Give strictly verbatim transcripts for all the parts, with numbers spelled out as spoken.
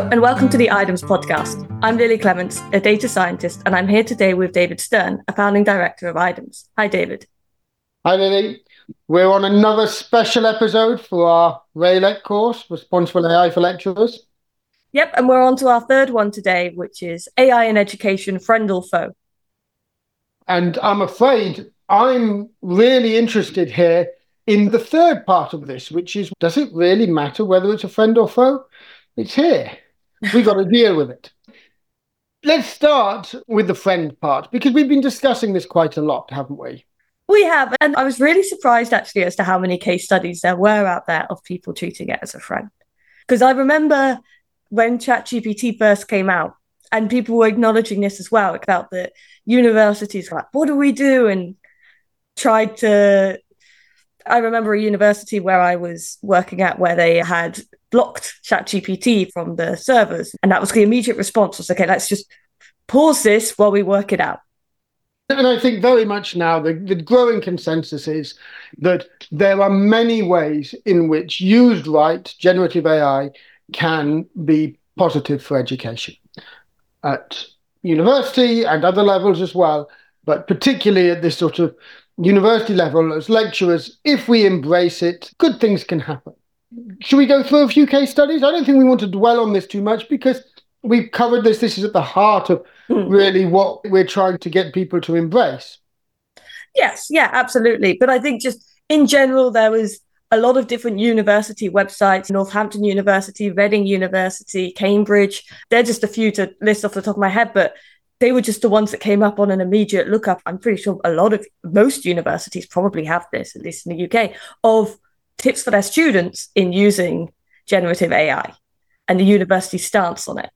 Hello and welcome to the I D A M S podcast. I'm Lily Clements, a data scientist, and I'm here today with David Stern, a founding director of I D A M S. Hi, David. Hi, Lily. We're on another special episode for our RAILEC course, Responsible A I for Lecturers. Yep, and we're on to our third one today, which is A I in Education, Friend or Foe? And I'm afraid I'm really interested here in the third part of this, which is, does it really matter whether it's a friend or foe? It's here. We've got to deal with it. Let's start with the friend part, because we've been discussing this quite a lot, haven't we? We have, and I was really surprised actually as to how many case studies there were out there of people treating it as a friend. Because I remember when ChatGPT first came out, and people were acknowledging this as well, about that universities were like, what do we do? And tried to, I remember a university where I was working at where they had blocked ChatGPT from the servers. And that was the immediate response was, okay, let's just pause this while we work it out. And I think very much now the, the growing consensus is that there are many ways in which, used right, generative A I can be positive for education at university and other levels as well, but particularly at this sort of university level as lecturers. If we embrace it, good things can happen. Should we go through a few case studies? I don't think we want to dwell on this too much because we've covered this. This is at the heart of really what we're trying to get people to embrace. Yes, yeah, absolutely. But I think just in general, there was a lot of different university websites, Northampton University, Reading University, Cambridge. They're just a few to list off the top of my head, but they were just the ones that came up on an immediate lookup. I'm pretty sure a lot of, most universities probably have this, at least in the U K, of tips for their students in using generative A I and the university stance on it.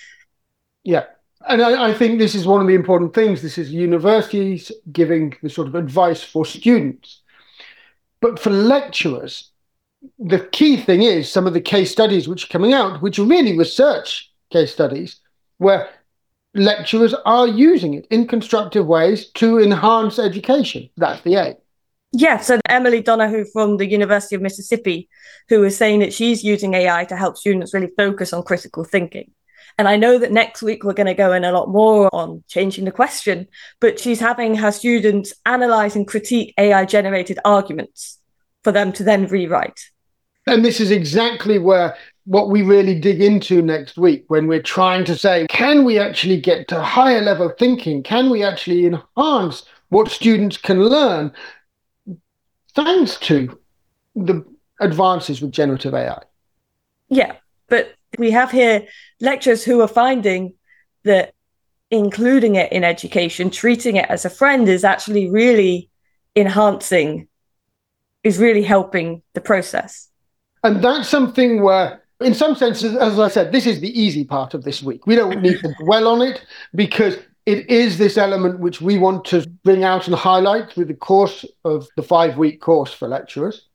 Yeah. And I, I think this is one of the important things. This is universities giving the sort of advice for students. But for lecturers, the key thing is some of the case studies which are coming out, which are really research case studies, where lecturers are using it in constructive ways to enhance education. That's the aim. Yeah, so Emily Donahue from the University of Mississippi, who is saying that she's using A I to help students really focus on critical thinking. And I know that next week we're going to go in a lot more on changing the question, but she's having her students analyze and critique A I-generated arguments for them to then rewrite. And this is exactly where what we really dig into next week when we're trying to say, can we actually get to higher level thinking? Can we actually enhance what students can learn thanks to the advances with generative A I? Yeah, but we have here lecturers who are finding that including it in education, treating it as a friend is actually really enhancing, is really helping the process. And that's something where, in some senses, as I said, this is the easy part of this week. We don't need to dwell on it because it is this element which we want to bring out and highlight through the course of the five-week course for lecturers.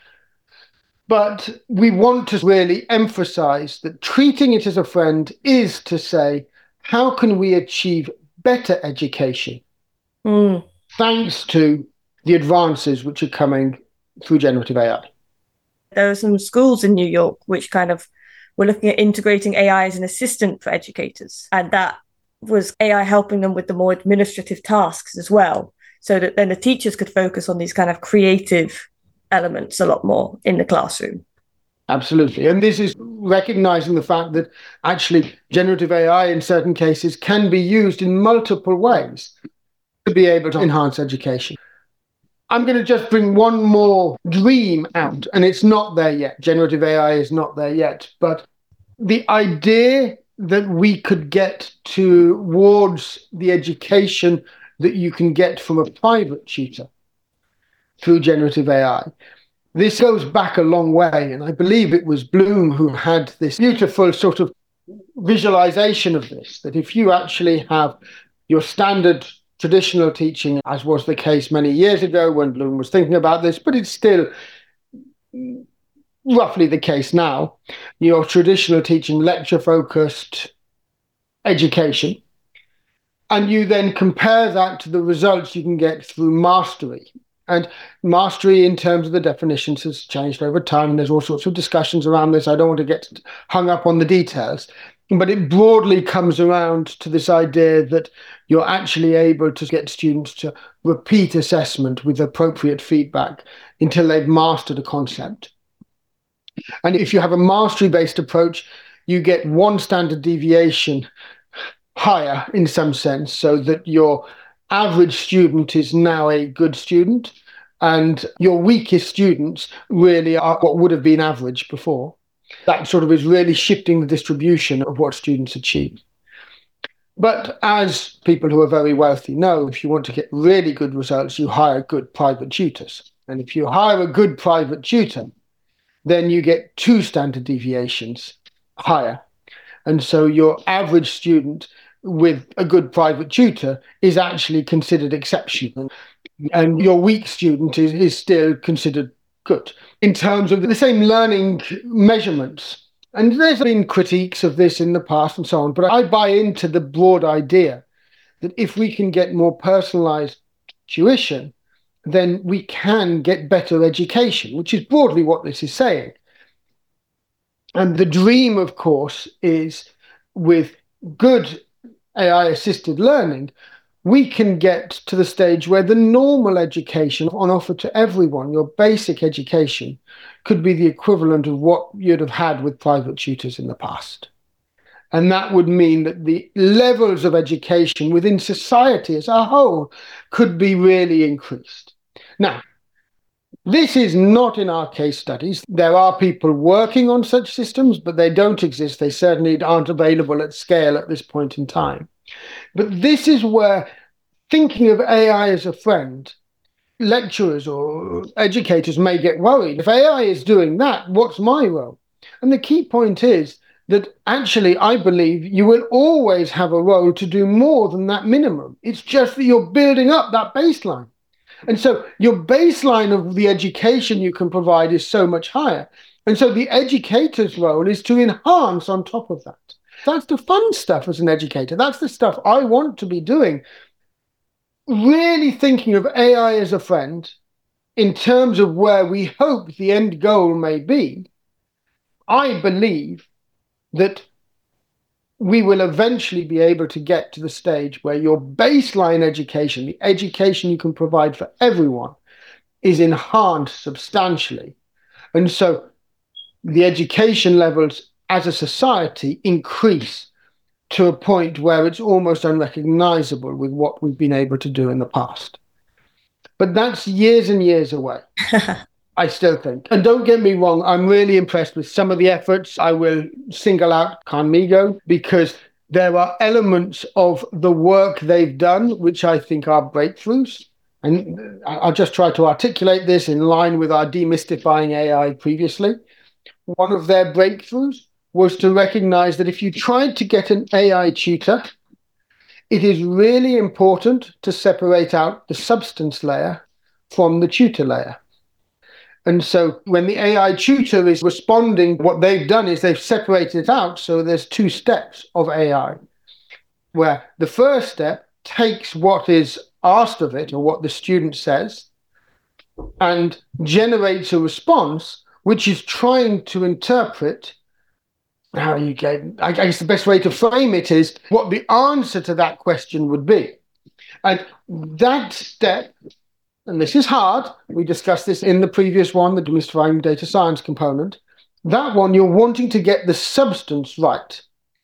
But we want to really emphasize that treating it as a friend is to say, how can we achieve better education mm. thanks to the advances which are coming through generative A I? There are some schools in New York which kind of were looking at integrating A I as an assistant for educators. And that was A I helping them with the more administrative tasks as well, so that then the teachers could focus on these kind of creative elements a lot more in the classroom. Absolutely. And this is recognizing the fact that actually generative A I in certain cases can be used in multiple ways to be able to enhance education. I'm going to just bring one more dream out, and it's not there yet. Generative A I is not there yet, but the idea that we could get towards the education that you can get from a private tutor through generative A I. This goes back a long way, and I believe it was Bloom who had this beautiful sort of visualization of this, that if you actually have your standard traditional teaching, as was the case many years ago when Bloom was thinking about this, but it's still roughly the case now, your traditional teaching, lecture-focused education, and you then compare that to the results you can get through mastery And mastery in terms of the definitions has changed over time, and there's all sorts of discussions around this. I don't want to get hung up on the details, but it broadly comes around to this idea that you're actually able to get students to repeat assessment with appropriate feedback until they've mastered a concept. And if you have a mastery-based approach, you get one standard deviation higher in some sense, so that your average student is now a good student, and your weakest students really are what would have been average before. That sort of is really shifting the distribution of what students achieve. But as people who are very wealthy know, if you want to get really good results, you hire good private tutors. And if you hire a good private tutor, then you get two standard deviations higher. And so your average student with a good private tutor is actually considered exceptional, and your weak student is, is still considered good in terms of the same learning measurements. And there's been critiques of this in the past and so on, but I buy into the broad idea that if we can get more personalized tuition, then we can get better education, which is broadly what this is saying. And the dream, of course, is with good A I-assisted learning, we can get to the stage where the normal education on offer to everyone, your basic education, could be the equivalent of what you'd have had with private tutors in the past. And that would mean that the levels of education within society as a whole could be really increased. Now, this is not in our case studies. There are people working on such systems, but they don't exist. They certainly aren't available at scale at this point in time. But this is where thinking of A I as a friend, lecturers or educators may get worried. If A I is doing that, what's my role? And the key point is that actually, I believe you will always have a role to do more than that minimum. It's just that you're building up that baseline. And so your baseline of the education you can provide is so much higher. And so the educator's role is to enhance on top of that. That's the fun stuff as an educator. That's the stuff I want to be doing. Really thinking of A I as a friend in terms of where we hope the end goal may be. I believe that we will eventually be able to get to the stage where your baseline education, the education you can provide for everyone, is enhanced substantially. And so the education levels as a society increase to a point where it's almost unrecognizable with what we've been able to do in the past. But that's years and years away. I still think. And don't get me wrong, I'm really impressed with some of the efforts. I will single out Khanmigo because there are elements of the work they've done which I think are breakthroughs. And I'll just try to articulate this in line with our demystifying A I previously. One of their breakthroughs was to recognize that if you tried to get an A I tutor, it is really important to separate out the substance layer from the tutor layer. And so when the A I tutor is responding, what they've done is they've separated it out. So there's two steps of A I, where the first step takes what is asked of it or what the student says and generates a response which is trying to interpret how you get, I guess the best way to frame it is what the answer to that question would be. And that step, and this is hard, we discussed this in the previous one, the demystifying data science component, that one you're wanting to get the substance right.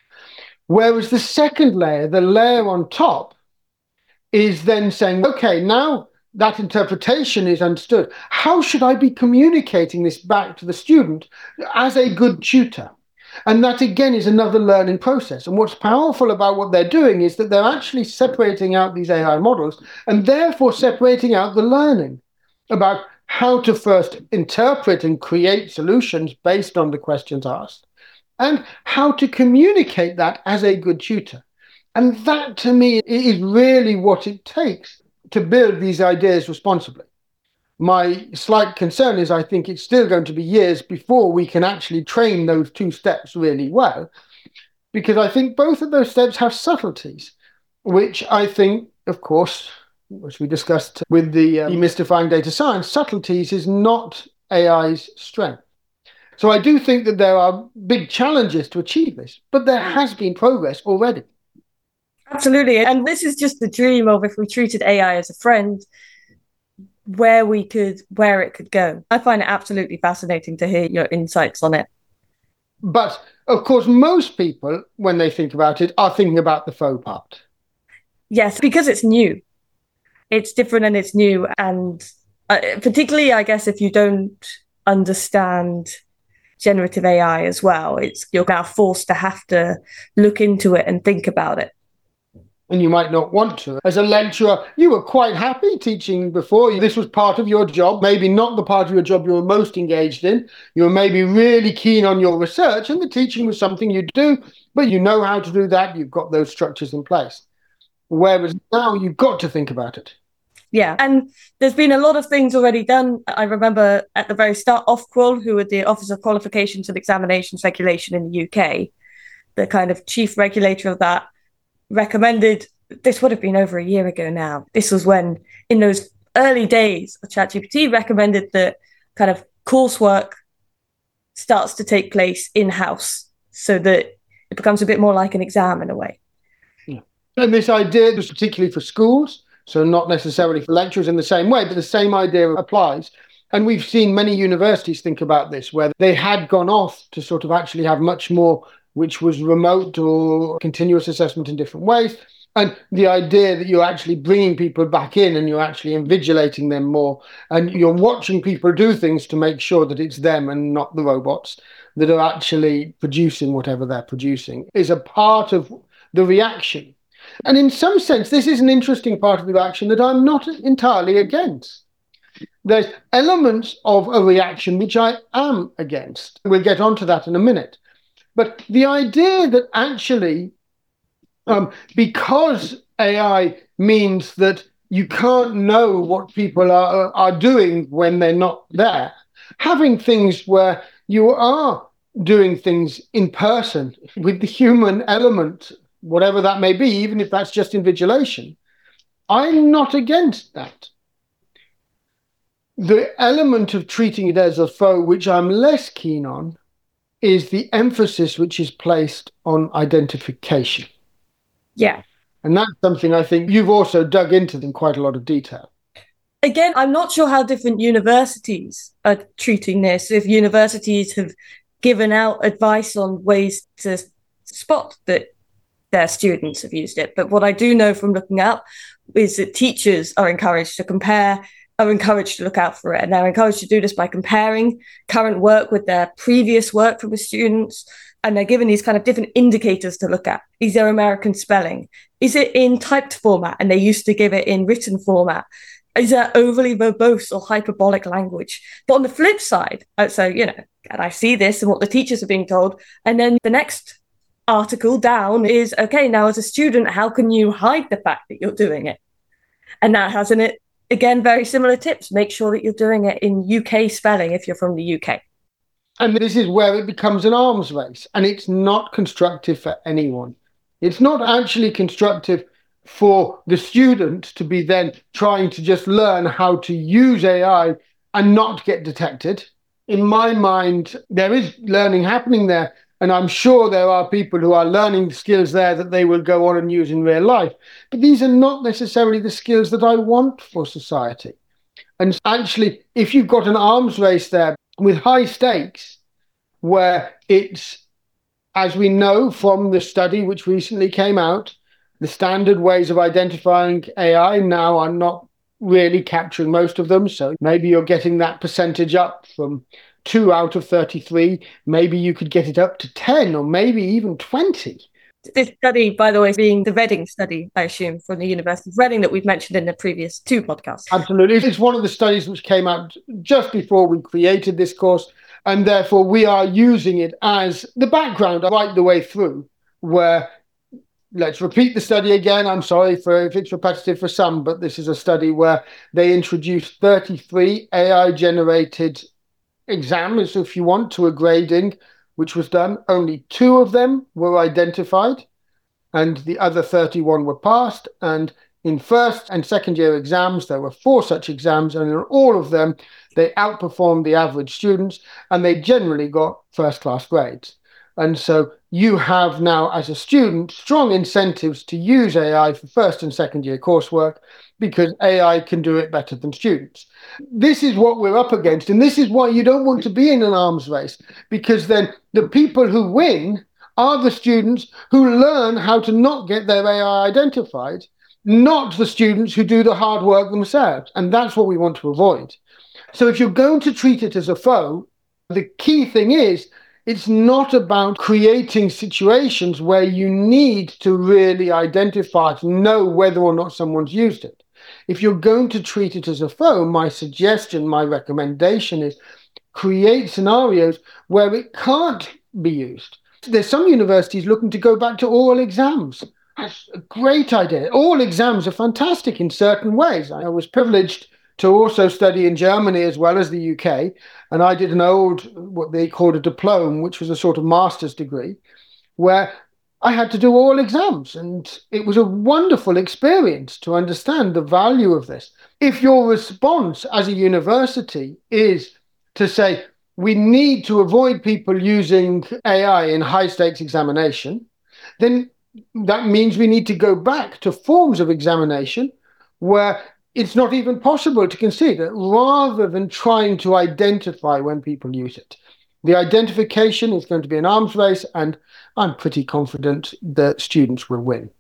Whereas the second layer, the layer on top, is then saying, okay, now that interpretation is understood. How should I be communicating this back to the student as a good tutor? And that, again, is another learning process. And what's powerful about what they're doing is that they're actually separating out these A I models and therefore separating out the learning about how to first interpret and create solutions based on the questions asked and how to communicate that as a good tutor. And that, to me, is really what it takes to build these ideas responsibly. My slight concern is I think it's still going to be years before we can actually train those two steps really well, because I think both of those steps have subtleties, which I think, of course, which we discussed with the uh, demystifying data science, subtleties is not A I's strength. So I do think that there are big challenges to achieve this, but there has been progress already. Absolutely. And this is just the dream of if we treated A I as a friend, where we could, where it could go. I find it absolutely fascinating to hear your insights on it. But of course, most people, when they think about it, are thinking about the faux part. Yes, because it's new. It's different and it's new. And uh, particularly, I guess, if you don't understand generative A I as well, it's you're now forced to have to look into it and think about it. And you might not want to. As a lecturer, you were quite happy teaching before. This was part of your job, maybe not the part of your job you were most engaged in. You were maybe really keen on your research, and the teaching was something you do, but you know how to do that. You've got those structures in place. Whereas now you've got to think about it. Yeah, and there's been a lot of things already done. I remember at the very start, Ofqual, who were the Office of Qualifications and Examinations Regulation in the U K, the kind of chief regulator of that, recommended, this would have been over a year ago now. This was when, in those early days of ChatGPT, recommended that kind of coursework starts to take place in-house so that it becomes a bit more like an exam in a way. Yeah. And this idea was particularly for schools, so not necessarily for lecturers in the same way, but the same idea applies. And we've seen many universities think about this, where they had gone off to sort of actually have much more which was remote or continuous assessment in different ways. And the idea that you're actually bringing people back in and you're actually invigilating them more and you're watching people do things to make sure that it's them and not the robots that are actually producing whatever they're producing is a part of the reaction. And in some sense, this is an interesting part of the reaction that I'm not entirely against. There's elements of a reaction which I am against. We'll get onto that in a minute. But the idea that actually, um, because A I means that you can't know what people are, are doing when they're not there, having things where you are doing things in person with the human element, whatever that may be, even if that's just invigilation, I'm not against that. The element of treating it as a foe, which I'm less keen on, is the emphasis which is placed on identification. Yeah. And that's something I think you've also dug into in quite a lot of detail. Again, I'm not sure how different universities are treating this, if universities have given out advice on ways to spot that their students have used it. But what I do know from looking up is that teachers are encouraged to compare are encouraged to look out for it. And they're encouraged to do this by comparing current work with their previous work from the students. And they're given these kind of different indicators to look at. Is there American spelling? Is it in typed format? And they used to give it in written format. Is there overly verbose or hyperbolic language? But on the flip side, so, you know, and I see this and what the teachers are being told. And then the next article down is, okay, now as a student, how can you hide the fact that you're doing it? And that has in it, again, very similar tips. Make sure that you're doing it in U K spelling if you're from the U K. And this is where it becomes an arms race, and it's not constructive for anyone. It's not actually constructive for the student to be then trying to just learn how to use A I and not get detected. In my mind, there is learning happening there, and I'm sure there are people who are learning skills there that they will go on and use in real life. But these are not necessarily the skills that I want for society. And actually, if you've got an arms race there with high stakes, where it's, as we know from the study which recently came out, the standard ways of identifying A I now are not really capturing most of them. So maybe you're getting that percentage up from two out of thirty-three. Maybe you could get it up to ten or maybe even twenty. This study, by the way, being the Reading study, I assume, from the University of Reading that we've mentioned in the previous two podcasts. Absolutely. It's one of the studies which came out just before we created this course, and therefore we are using it as the background right the way through, where, let's repeat the study again. I'm sorry for if it's repetitive for some, but this is a study where they introduced thirty-three A I-generated exams, if you want, to a grading, which was done. Only two of them were identified, and the other thirty-one were passed. And In first and second year exams, there were four such exams, and in all of them, they outperformed the average students, and they generally got first-class grades. And so you have now, as a student, strong incentives to use A I for first and second year coursework because A I can do it better than students. This is what we're up against, and this is why you don't want to be in an arms race, because then the people who win are the students who learn how to not get their A I identified, not the students who do the hard work themselves. And that's what we want to avoid. So if you're going to treat it as a foe, the key thing is it's not about creating situations where you need to really identify, to know whether or not someone's used it. If you're going to treat it as a foe, my suggestion, my recommendation is create scenarios where it can't be used. There's some universities looking to go back to oral exams. That's a great idea. All exams are fantastic in certain ways. I was privileged to also study in Germany as well as the U K, and I did an old, what they called a diploma, which was a sort of master's degree, where I had to do all exams, and it was a wonderful experience to understand the value of this. If your response as a university is to say, we need to avoid people using A I in high-stakes examination, then that means we need to go back to forms of examination where it's not even possible to consider, rather than trying to identify when people use it. The identification is going to be an arms race, and I'm pretty confident that students will win.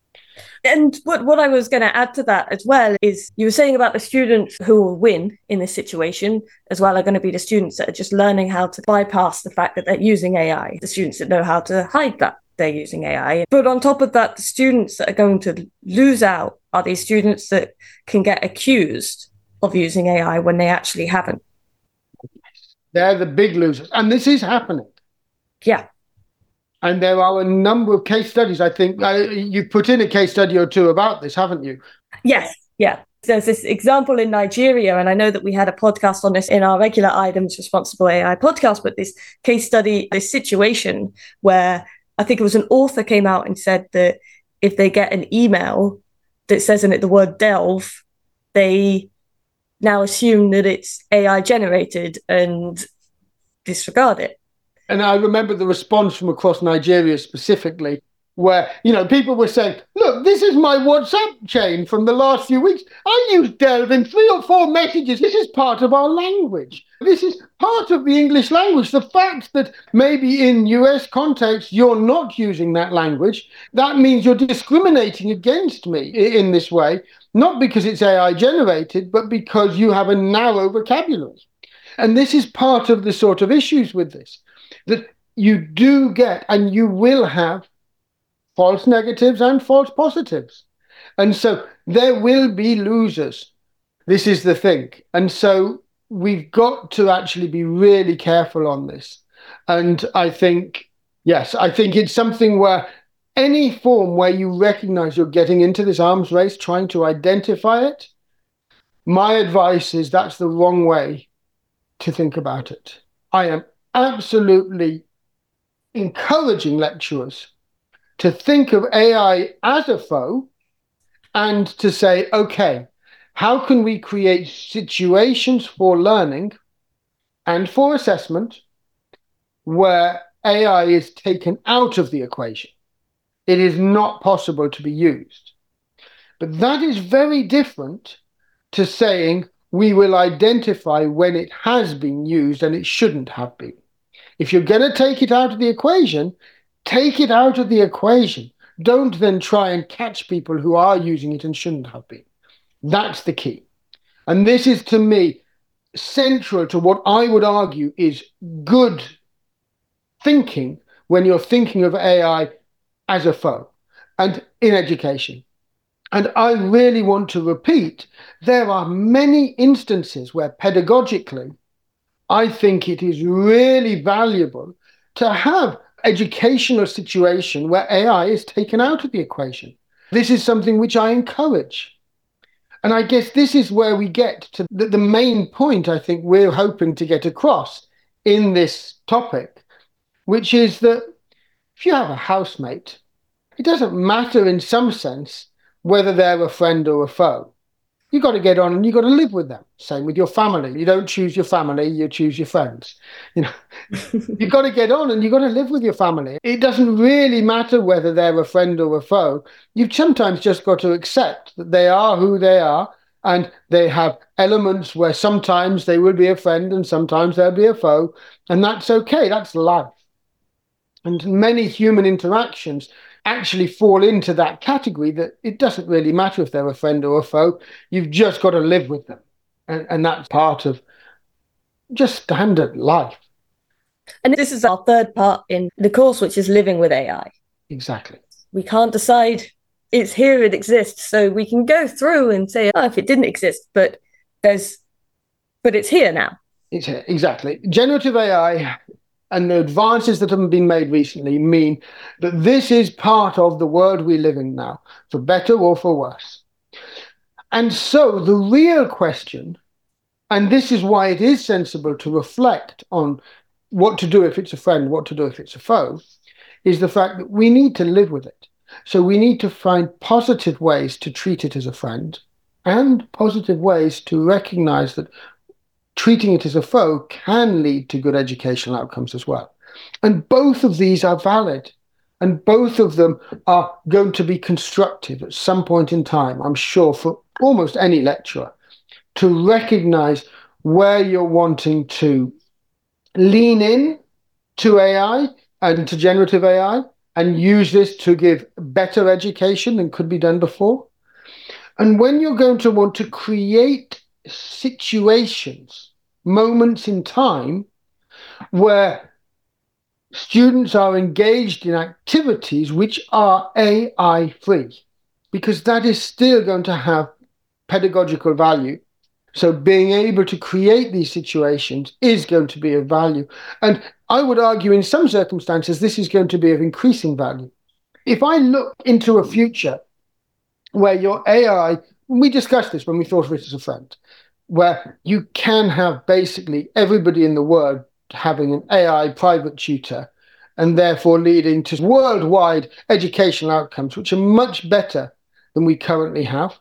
And what, what I was going to add to that as well is you were saying about the students who will win in this situation as well are going to be the students that are just learning how to bypass the fact that they're using A I, the students that know how to hide that they're using A I. But on top of that, the students that are going to lose out are these students that can get accused of using A I when they actually haven't. They're the big losers. And this is happening. Yeah. And there are a number of case studies. I think uh, you put in a case study or two about this, haven't you? Yes. Yeah. There's this example in Nigeria, and I know that we had a podcast on this in our regular Items Responsible A I podcast, but this case study, this situation where I think it was an author came out and said that if they get an email that says in it the word delve, they now assume that it's A I generated and disregard it. And I remember the response from across Nigeria specifically, where, you know, people were saying, look, this is my WhatsApp chain from the last few weeks. I use delve in three or four messages. This is part of our language. This is part of the English language. The fact that maybe in U S context, you're not using that language, that means you're discriminating against me in this way, not because it's A I generated, but because you have a narrow vocabulary. And this is part of the sort of issues with this, that you do get and you will have false negatives and false positives. And so there will be losers. This is the thing. And so we've got to actually be really careful on this. And I think, yes, I think it's something where any form where you recognize you're getting into this arms race, trying to identify it, my advice is that's the wrong way to think about it. I am absolutely encouraging lecturers to think of A I as a foe and to say, okay, how can we create situations for learning and for assessment where A I is taken out of the equation? It is not possible to be used. But that is very different to saying we will identify when it has been used and it shouldn't have been. If you're going to take it out of the equation, take it out of the equation. Don't then try and catch people who are using it and shouldn't have been. That's the key. And this is, to me, central to what I would argue is good thinking when you're thinking of A I as a foe and in education. And I really want to repeat, there are many instances where pedagogically, I think it is really valuable to have educational situation where A I is taken out of the equation. This is something which I encourage. And I guess this is where we get to the, the main point I think we're hoping to get across in this topic, which is that if you have a housemate, it doesn't matter in some sense whether they're a friend or a foe. You've got to get on and you've got to live with them. Same with your family. You don't choose your family, you choose your friends. You know, you've got to get on and you've got to live with your family. It doesn't really matter whether they're a friend or a foe. You've sometimes just got to accept that they are who they are, and they have elements where sometimes they will be a friend and sometimes they'll be a foe, and that's okay. That's life. And many human interactions actually fall into that category, that it doesn't really matter if they're a friend or a foe. You've just got to live with them. And, and that's part of just standard life. And this is our third part in the course, which is living with A I. Exactly. We can't decide it's here, it exists. So we can go through and say, oh, if it didn't exist, but there's, but it's here now. It's here, exactly. Generative A I and the advances that have been made recently mean that this is part of the world we live in now, for better or for worse. And so the real question, and this is why it is sensible to reflect on what to do if it's a friend, what to do if it's a foe, is the fact that we need to live with it. So we need to find positive ways to treat it as a friend, and positive ways to recognize that treating it as a foe can lead to good educational outcomes as well. And both of these are valid, and both of them are going to be constructive at some point in time, I'm sure, for almost any lecturer, to recognize where you're wanting to lean in to A I and to generative A I and use this to give better education than could be done before. And when you're going to want to create situations, moments in time, where students are engaged in activities which are A I free, because that is still going to have pedagogical value. So being able to create these situations is going to be of value. And I would argue in some circumstances, this is going to be of increasing value. If I look into a future where your A I, we discussed this when we thought of it as a friend, where you can have basically everybody in the world having an A I private tutor, and therefore leading to worldwide educational outcomes, which are much better than we currently have.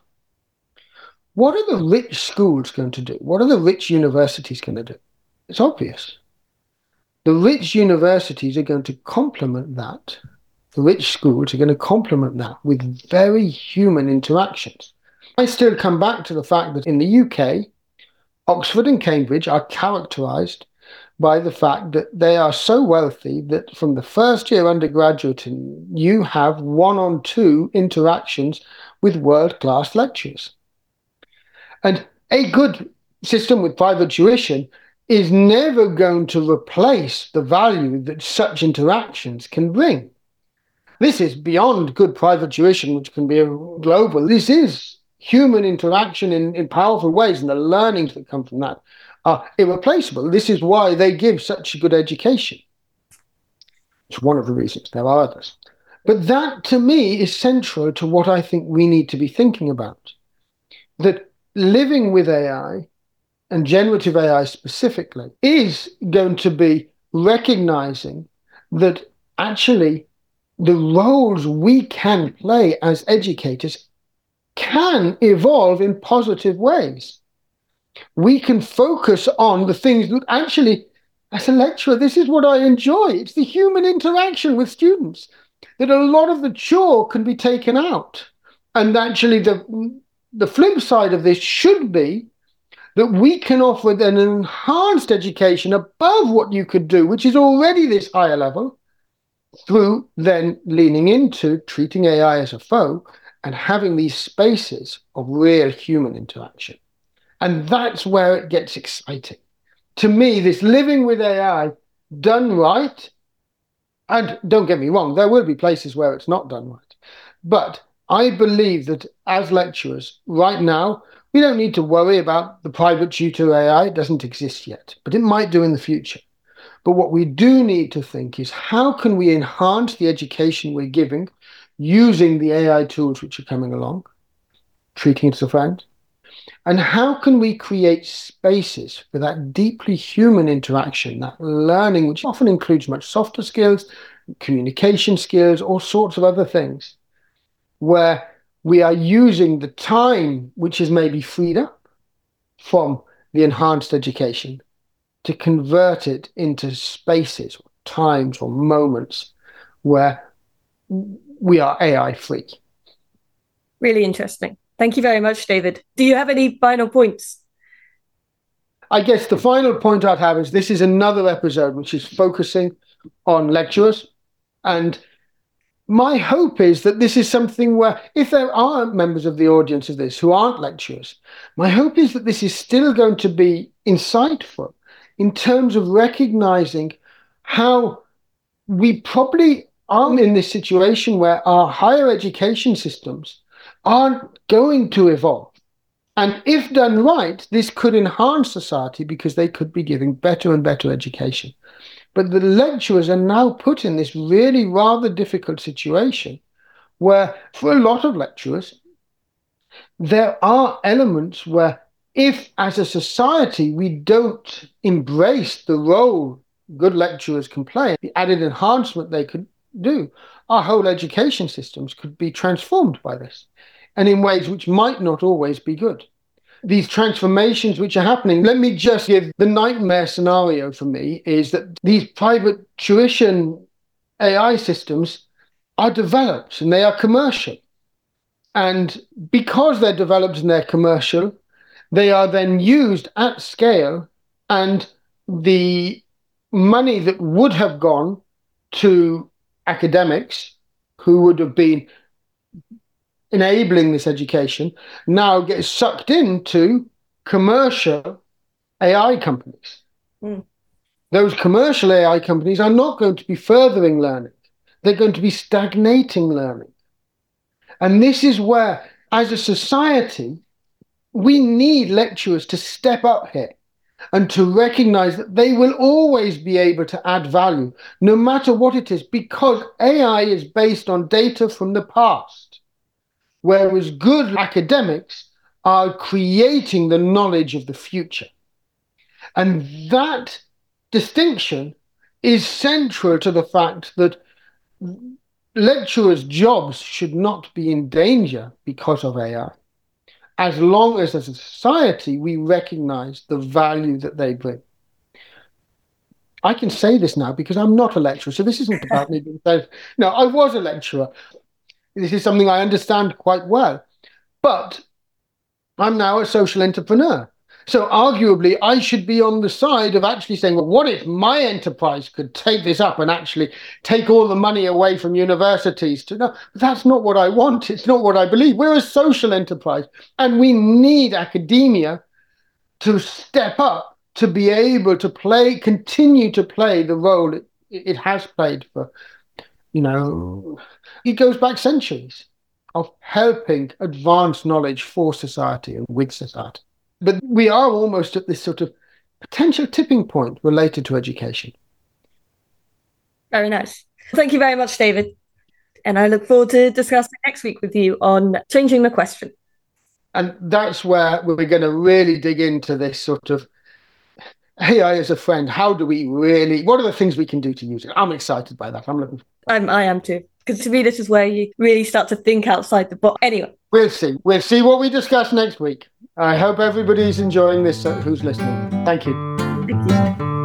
What are the rich schools going to do? What are the rich universities going to do? It's obvious. The rich universities are going to complement that. The rich schools are going to complement that with very human interactions. I still come back to the fact that in the U K, Oxford and Cambridge are characterized by the fact that they are so wealthy that from the first year undergraduate, you have one-on-two interactions with world-class lecturers. And a good system with private tuition is never going to replace the value that such interactions can bring. This is beyond good private tuition, which can be global. This is human interaction in, in powerful ways, and the learnings that come from that are irreplaceable. This is why they give such a good education. It's one of the reasons. There are others. But that, to me, is central to what I think we need to be thinking about. That living with A I, and generative A I specifically, is going to be recognizing that actually the roles we can play as educators can evolve in positive ways. We can focus on the things that actually, as a lecturer, this is what I enjoy. It's the human interaction with students, that a lot of the chore can be taken out. And actually the, the flip side of this should be that we can offer an enhanced education above what you could do, which is already this higher level, through then leaning into treating A I as a foe and having these spaces of real human interaction. And that's where it gets exciting. To me, this living with A I done right, and don't get me wrong, there will be places where it's not done right. But I believe that as lecturers, right now, we don't need to worry about the private tutor A I. It doesn't exist yet, but it might do in the future. But what we do need to think is, how can we enhance the education we're giving using the A I tools which are coming along, treating it as a friend? And how can we create spaces for that deeply human interaction, that learning, which often includes much softer skills, communication skills, all sorts of other things, where we are using the time which is maybe freed up from the enhanced education to convert it into spaces, or times, or moments where we are A I free. Really interesting. Thank you very much, David. Do you have any final points? I guess the final point I'd have is this is another episode which is focusing on lecturers. And my hope is that this is something where, if there are members of the audience of this who aren't lecturers, my hope is that this is still going to be insightful in terms of recognizing how we probably are in this situation where our higher education systems aren't going to evolve. And if done right, this could enhance society because they could be giving better and better education. But the lecturers are now put in this really rather difficult situation where, for a lot of lecturers, there are elements where if, as a society, we don't embrace the role good lecturers can play, the added enhancement they could do, our whole education systems could be transformed by this, and in ways which might not always be good. These transformations which are happening, let me just give the nightmare scenario for me is that these private tuition A I systems are developed and they are commercial. And because they're developed and they're commercial, they are then used at scale, and the money that would have gone to academics who would have been enabling this education now gets sucked into commercial A I companies. Mm. Those commercial A I companies are not going to be furthering learning. They're going to be stagnating learning. And this is where, as a society, we need lecturers to step up here and to recognize that they will always be able to add value, no matter what it is, because A I is based on data from the past, whereas good academics are creating the knowledge of the future. And that distinction is central to the fact that lecturers' jobs should not be in danger because of A I, as long as, as a society, we recognize the value that they bring. I can say this now because I'm not a lecturer, so this isn't about me being said. No, I was a lecturer. This is something I understand quite well. But I'm now a social entrepreneur. So arguably, I should be on the side of actually saying, well, what if my enterprise could take this up and actually take all the money away from universities? To no, that's not what I want. It's not what I believe. We're a social enterprise, and we need academia to step up to be able to play, continue to play the role it, it has played for, you know, it goes back centuries of helping advance knowledge for society and with society. But we are almost at this sort of potential tipping point related to education. Very nice. Thank you very much, David. And I look forward to discussing next week with you on changing the question. And that's where we're going to really dig into this sort of A I as a friend. How do we really, what are the things we can do to use it? I'm excited by that. I'm looking I'm, I am too. Because to me, this is where you really start to think outside the box. Anyway. We'll see. We'll see what we discuss next week. I hope everybody's enjoying this, uh, who's listening. Thank you. Thank you.